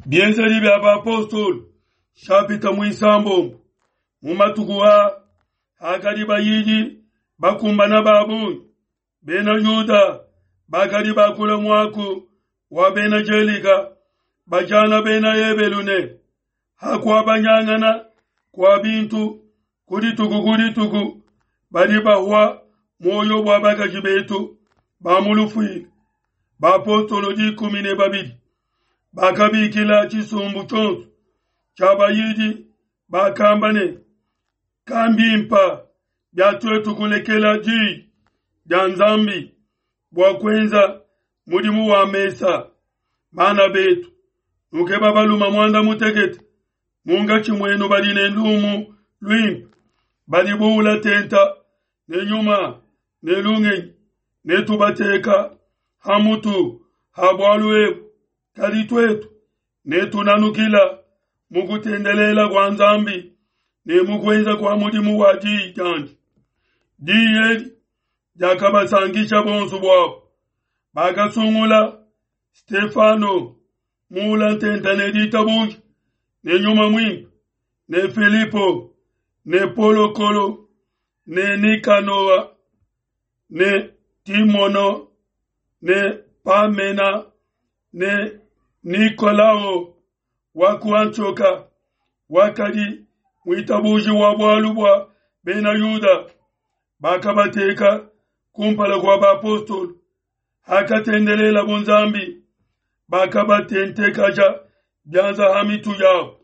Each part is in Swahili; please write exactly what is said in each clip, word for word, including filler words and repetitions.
Bienzeli bya apostol shapita mwisambo mumatukuwa hakali bayiji bakumbana babu bena yuda bakali bakula mwaku wa bena jelika bajana bena yebelune hakwa banyangana kwa bintu kuri tuku kuri tuku bali bahwa moyo bwa bakaji betu bamulufi ba apostolo di kumine babidi bakabikila chisumbu chonsu chabayidi bakambane kambimpa byatwetu kulekela ji janzambi bwakwenza mudimu wa mesa mana betu nuke babaluma mwanda mutegete munga chimwenu baline ndumu lwimp balibula tenta nenyuma nelunge netubateka hamutu habwaluebu kalitwetu netunanukila mukutendelela kwa nzambi ne mukwenza kwa mudimu wa ji janji diyeli jakabasangisha bonsu bwabo bakasungula Stefano mula tenta ne ditabuji ne nyuma mwingi ne Filipo ne Polokolo ne Nikanoa ne Timono ne Pamena ne Nikolao wakuanchoka wakadi mwitabuji wabwalubwa bena Yuda bakabateka kumpala kwa bapostol hakatendelela bunzambi bakabatentekaja byanza hamitu yao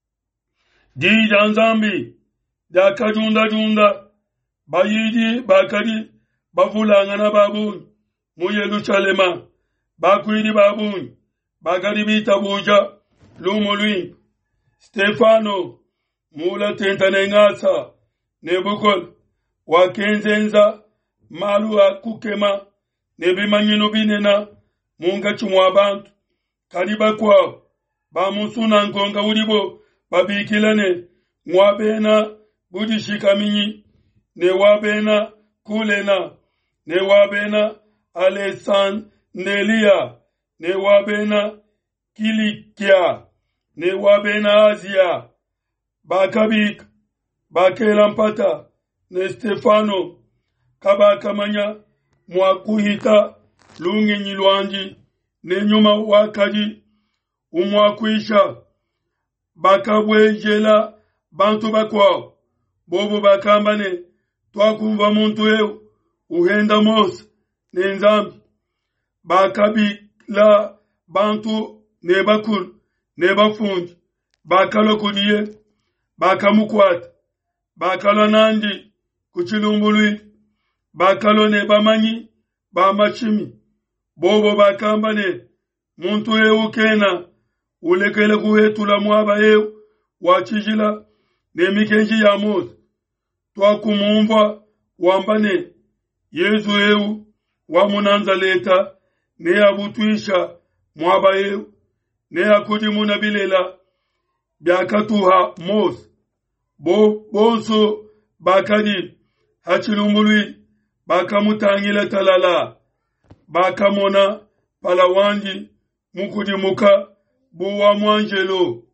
di janzambi dakajunda junda bayidi bakadi bavulangana babuni mu Yerusalema bakwidi babuni bakadi bitabuja lumulwi Stefano mula tentane ngasa nebukol wakenzenza malu akukema nebimanyino binena munga chumwa abantu kaliba kwao bamusuna ngonga ulibo babikilane mwabena budishikaminyi ne wabena kulena ne wabena alesan nelia ne wabena kilikia ne wabena Asia bakabik bakela mpata ne Stefano kabakamanya mwakuhita lungi nyilwanji ne nyuma wakadi umwakuisha bakabwejela bantu bakwao bobo bakambane twakumva muntu eu uhenda mose ne nzambi bakabila bantu ne bakulu ne bafungi bakalokudiye bakamukwata bakalo nandi kuchilumbulwi bakalo ne bamanyi bamachimi bobo bakambane muntu eu kena ulekele kuhetula mwaba eu wachijila ne mikenji ya mose twakumumva wambane Yesu eu wamunanza leta ne abutwisha mwaba eu ne akudi munabilela byakatuha mose bo bonso bakadi hachilumbulwi bakamutangila talala bakamona palawanji mukudi muka buwa mwanjelo